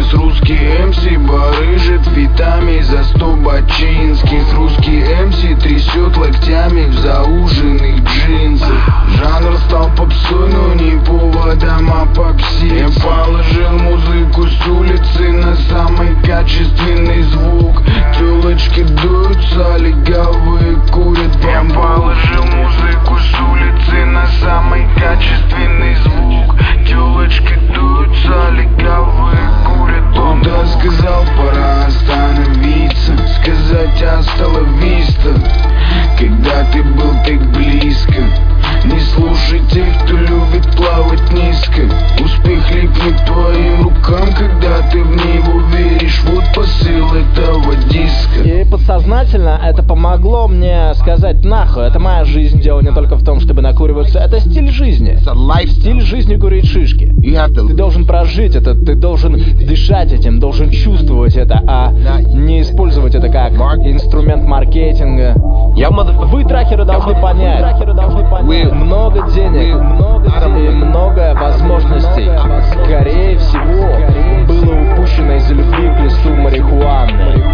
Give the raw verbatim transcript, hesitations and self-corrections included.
С русский эм си барыжит фитами за сто бачинских. Русский эм си трясет локтями в зауженных джинсах. Жанр стал попсой, но не поводом, а попси. Я положил музыку с улицы на самый качественный звук. Тёлочки дуются, легавые курят бамбук. Я положил музыку с улицы на самый качественный звук. Тёлочки дуются, легавые курят бамбук. Кто сказал, пора остановиться, сказать «Аста ла виста», когда ты был так близко. Не слушай тех, кто любит плавать низко. Успех липнет к твоим рукам, когда ты в него веришь. Вот посыл этого диска. И подсознательно это помогло мне сказать нахуй. Это моя жизнь, дело не только в том, чтобы накуриваться. Это стиль жизни. Стиль жизни курить шишки. Ты должен прожить это, ты должен дышать этим, должен чувствовать это, а не использовать это как инструмент маркетинга. Вы, трахеры, должны понять. Много денег, много денег и много возможностей, скорее всего, было упущено из-за любви к листу марихуаны.